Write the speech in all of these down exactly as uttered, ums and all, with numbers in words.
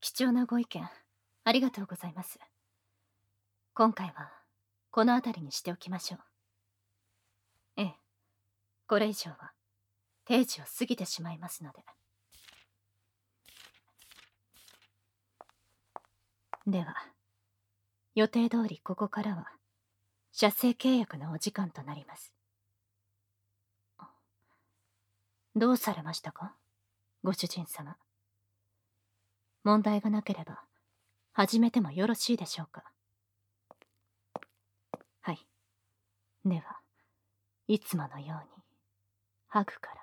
貴重なご意見ありがとうございます。今回はこの辺りにしておきましょう。ええ、これ以上は定時を過ぎてしまいますので。では予定通りここからは社政契約のお時間となります。どうされましたか、ご主人様。問題がなければ始めてもよろしいでしょうか。はい。では、いつものようにハグから。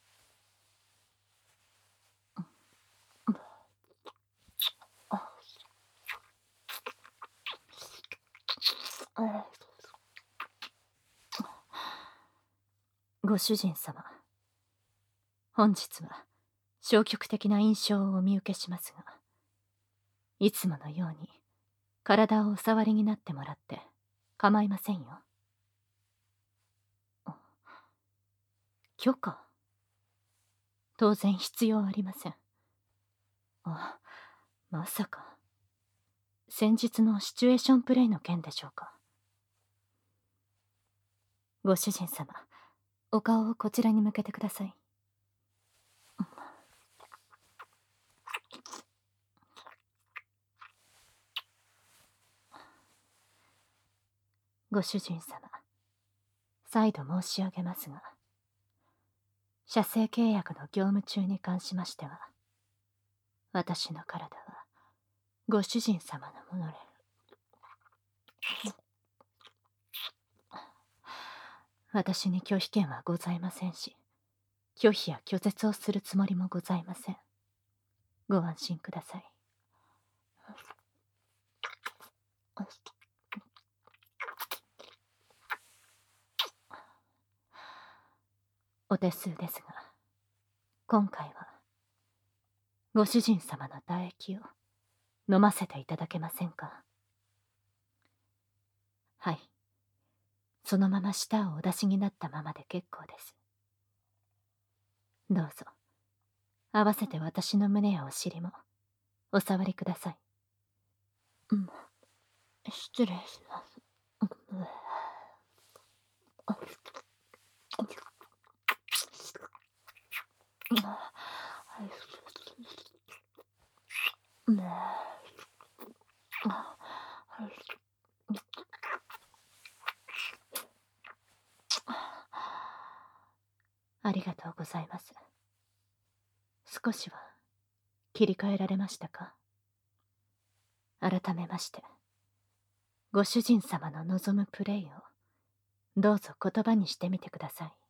ご主人様、本日は消極的な印象をお見受けしますが、いつものように体をお触りになってもらって構いませんよ。許可？当然必要ありません。あ、まさか先日のシチュエーションプレイの件でしょうか。ご主人様、お顔をこちらに向けてください。ご主人様、再度申し上げますが、社政契約の業務中に関しましては、私の体はご主人様のもので、私に拒否権はございませんし、拒否や拒絶をするつもりもございません。ご安心ください。お手数ですが、今回はご主人様の唾液を飲ませていただけませんか。はい、そのまま舌をお出しになったままで結構です。どうぞ合わせて私の胸やお尻もお触りください。うん、失礼します。ありがとうございます。少しは切り替えられましたか。改めまして、ご主人様の望むプレイをどうぞ言葉にしてみてください。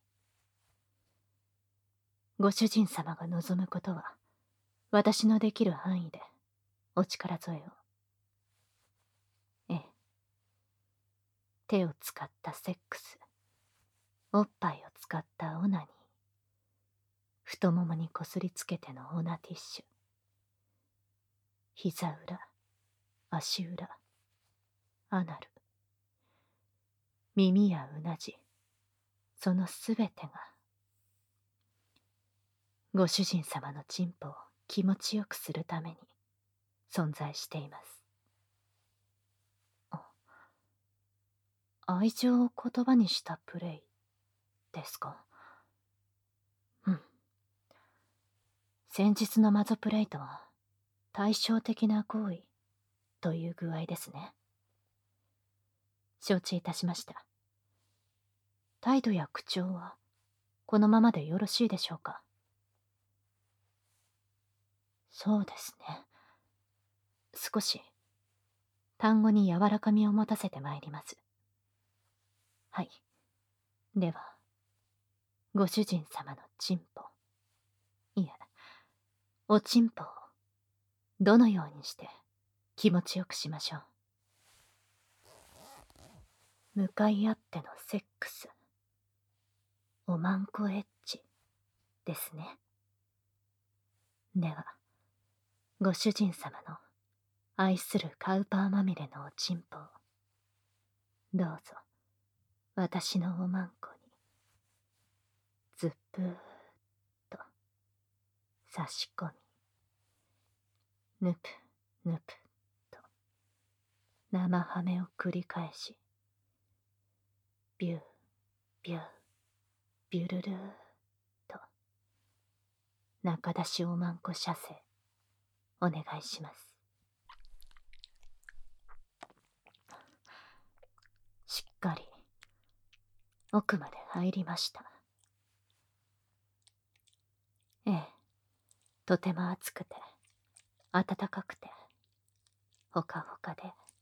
ご主人様が望むことは私のできる範囲でお力添えを。ええ、手を使ったセックス、おっぱいを使ったオナニー、太ももにこすりつけてのオナティッシュ、膝裏、足裏、アナル、耳やうなじ、そのすべてがご主人様のチンポを気持ちよくするために存在しています。愛情を言葉にしたプレイですか。うん。先日のマゾプレイとは対照的な行為という具合ですね。承知いたしました。態度や口調はこのままでよろしいでしょうか。そうですね。少し単語に柔らかみを持たせてまいります。はい。では、ご主人様のチンポ、いえ、おチンポをどのようにして気持ちよくしましょう。向かい合ってのセックス、おまんこエッチですね。では、ご主人様の愛するカウパーまみれのおちんぽをどうぞ私のおまんこにずっぷーっと差し込み、ぬぷぬぷと生ハメを繰り返し、ビュービュービュルルーと中出しおまんこ射精お願いします。しっかり奥まで入りました。ええ、とても暑くて暖かくてほかほかで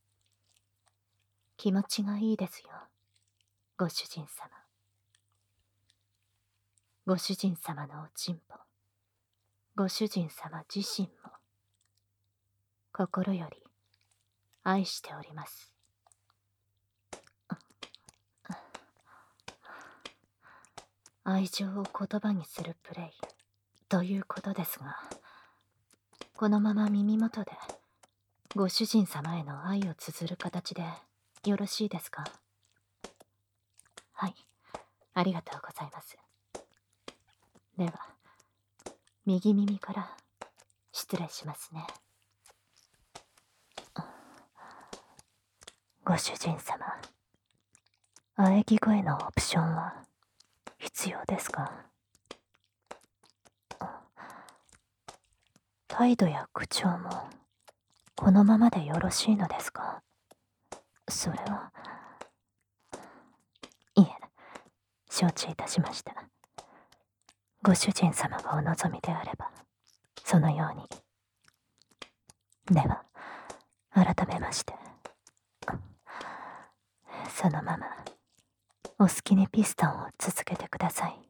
気持ちがいいですよ、ご主人様。ご主人様のおちんぽ、ご主人様自身も心より愛しております。愛情を言葉にするプレイということですが、このまま耳元でご主人様への愛を綴る形でよろしいですか？はい、ありがとうございます。では、右耳から失礼しますね。ご主人様、喘ぎ声のオプションは必要ですか？態度や口調もこのままでよろしいのですか？それは。いえ、承知いたしました。ご主人様がお望みであればそのように。では改めまして、そのままお好きにピストンを続けてください。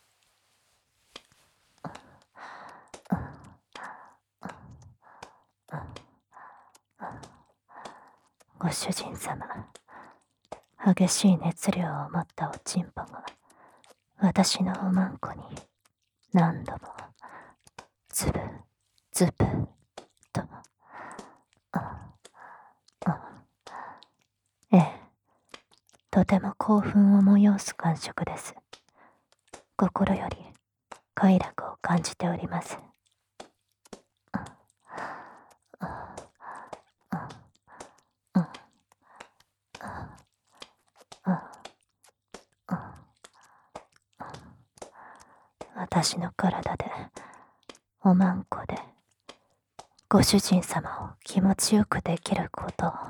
ご主人様、激しい熱量を持ったおちんぽが私のおまんこに何度もズブズブと。ええ、とても興奮を催す感触です。心より快楽を感じております。私の体でおまんこでご主人様を気持ちよくできることを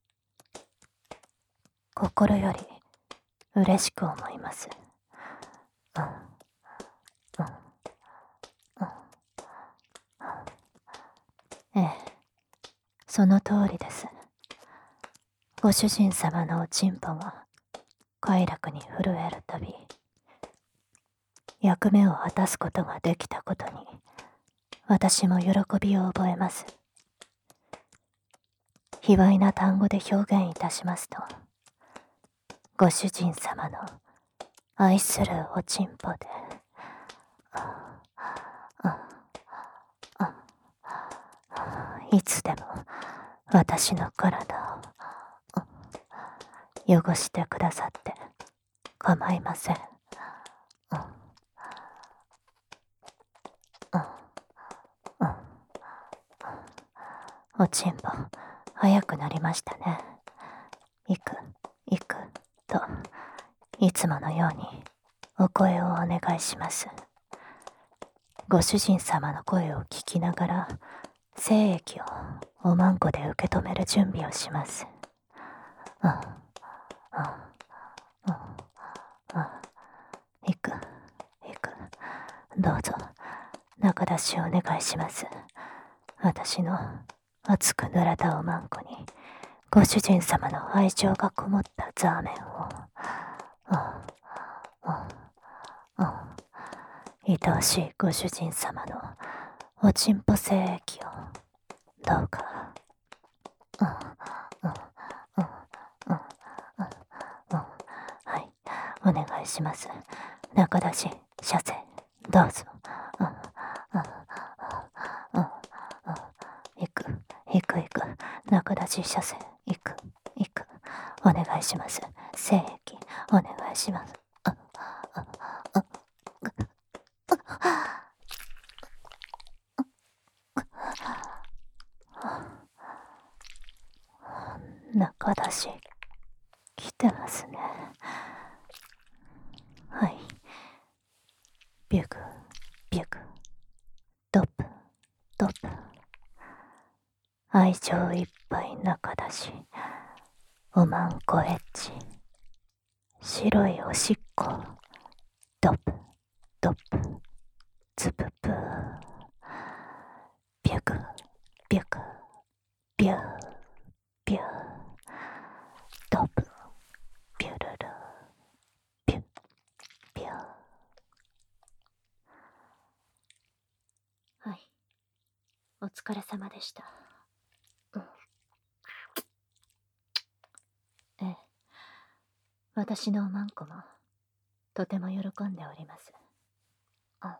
心より嬉しく思います。ええ、その通りです。ご主人様のおちんぽが快楽に震えるたび、役目を果たすことができたことに私も喜びを覚えます。卑猥な単語で表現いたしますと、ご主人様の愛するおちんぽでいつでも私の体を汚してくださって構いません。おちんぽ早くなりましたね。行く行くといつものようにお声をお願いします。ご主人様の声を聞きながら精液をおまんこで受け止める準備をします。うんうんうんうん、行く行く、どうぞ中出しをお願いします。私の熱く濡れたおまんこにご主人様の愛情がこもったザーメンを、うんうんうん、愛おしいご主人様のおちんぽ精液をどうか、うんうんうんうんうんうん、はい、お願いします。中出し射精どうぞ。うんうんうんうん、行く行く行く、中出し射精行く行く、お願いします。精液お願いします。うんうん中出し来てますね。はい。ビュグビュグドプドプ、愛情いっぱい中出し、おまんこエッチ、白いおしっこ、ドプドプズププ、ビュグビュグビュービュー、ドプビュルルビュッビュー。はい、お疲れ様でした。うん、ええ、私のおまんこもとても喜んでおります。あ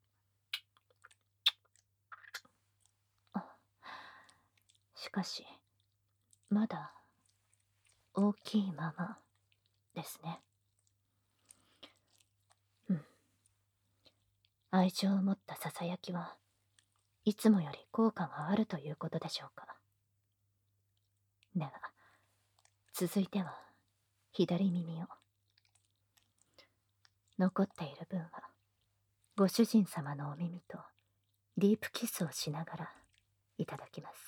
あ、しかしまだ大きいままですね。うん。愛情を持ったささやきはいつもより効果があるということでしょうか。では続いては左耳を。残っている分はご主人様のお耳とディープキスをしながらいただきます。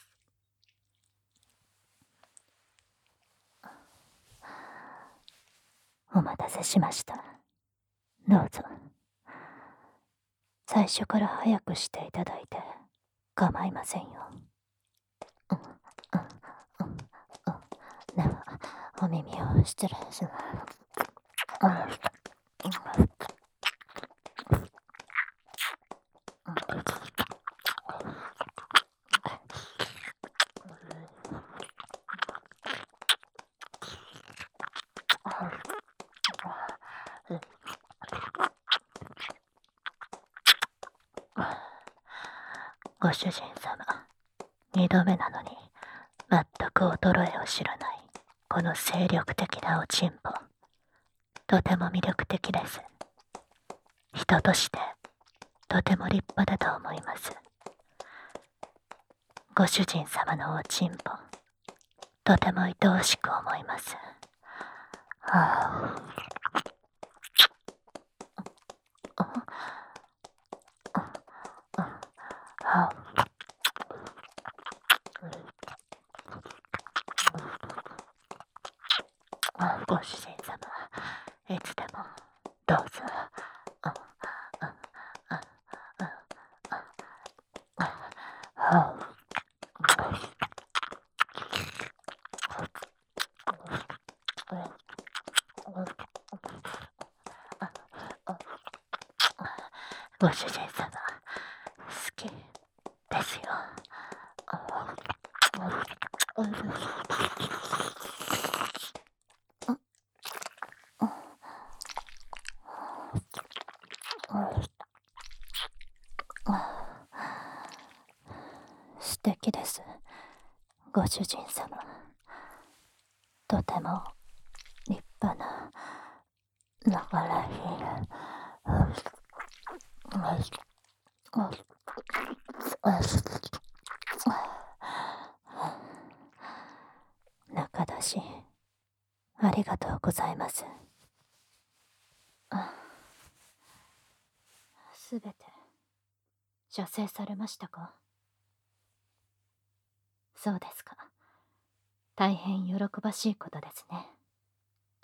お待たせしました。どうぞ。最初から早くしていただいて構いませんよ。うんうんうんうん。ではお耳を失礼します。ご主人様、二度目なのに全く衰えを知らないこの精力的なおちんぽ、とても魅力的です。人としてとても立派だと思います。ご主人様のおちんぽ、とても愛おしく思います。はあ、はあ、ご主人様、いつでもどうぞ。はあ、ご主人様、好きですよ。素敵です、ご主人様。とても立派な中らしい。中出し、ありがとうございます。すべて射精されましたか？そうですか。大変喜ばしいことですね。うん、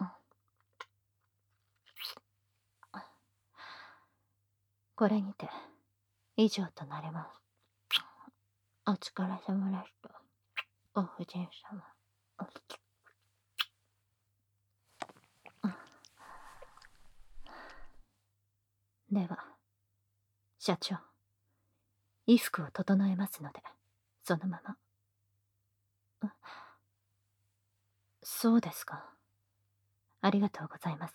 これにて以上となります。お疲れ様でした、お夫人様。では社長、衣服を整えますのでそのまま。そうですか。ありがとうございます。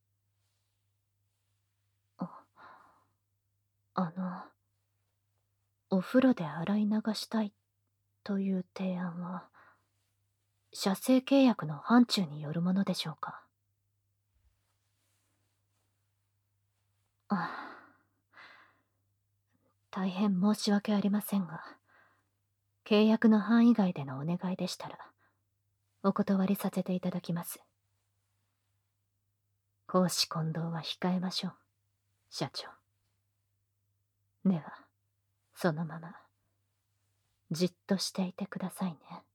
あ、あのお風呂で洗い流したいという提案は社製契約の範疇によるものでしょうか？ああ、大変申し訳ありませんが、契約の範囲外でのお願いでしたらお断りさせていただきます。公私混同は控えましょう、社長。では、そのまま、じっとしていてくださいね。